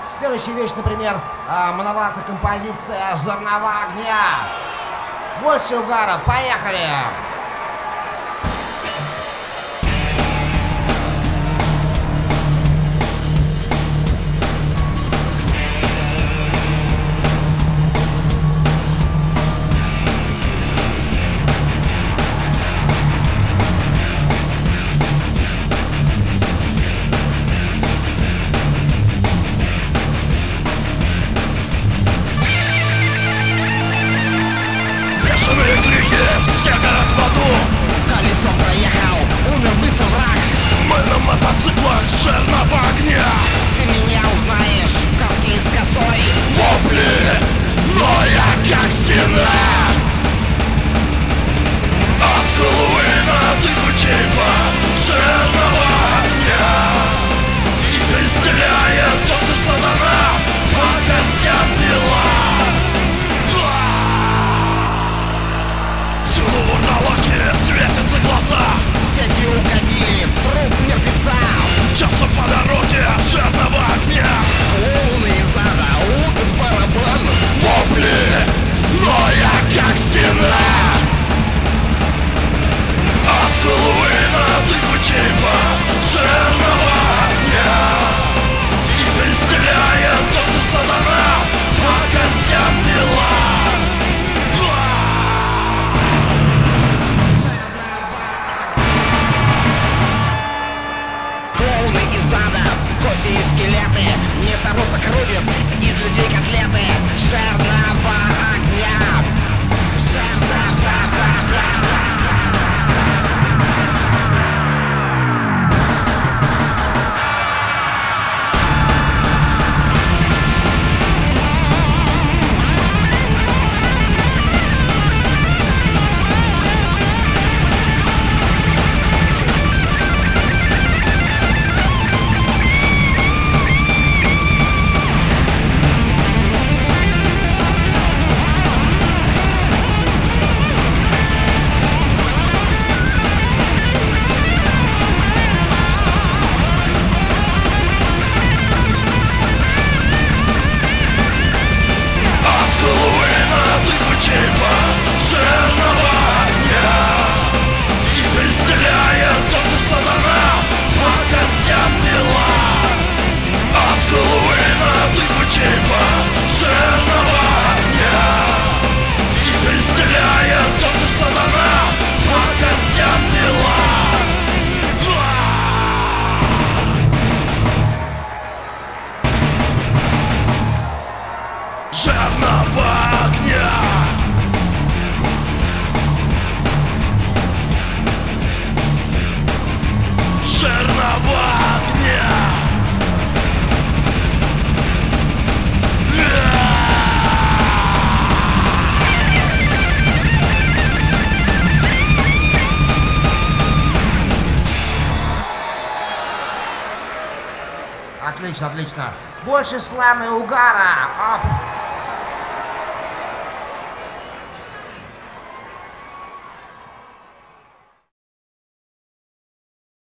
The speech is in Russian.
Следующая вещь, например, мановарца композиция «Жернова огня». Больше угара, поехали! Бешеные крики, все горят в аду. Колесом проехал, умер быстро враг. Мы на мотоциклах жернова огня. Ты меня узнаешь в каске с косой. Вопли, но я как стена. От Хэллоуина до Кучейва жернова огня. Тихо исцеляет тот и сатана, по костям пила. Всюду в урналоке светятся глаза. Сети угодили, труп мертвеца. Мчатся по дороге жернова огня. Клоуны из ада лупят барабан. Вопли, но я как стена. От Хэллоуина до Кучейва жернова огня. Тихо исцеляет тот и сатана, по костям пила. Клоуны из ада, кости и скелеты. Мясорубок рубят, из людей котлеты. Жернова огня. Жернова огня. От Хэллоуина до Кучейва жернова огня. Тихо исцеляет тот и сатана, по костям пила. От Хэллоуина до Кучейва жернова огня. Тихо исцеляет тот и сатана, по костям пила. Жернова огня. Жернова огня. Отлично, отлично. Больше слама и угара. Оп.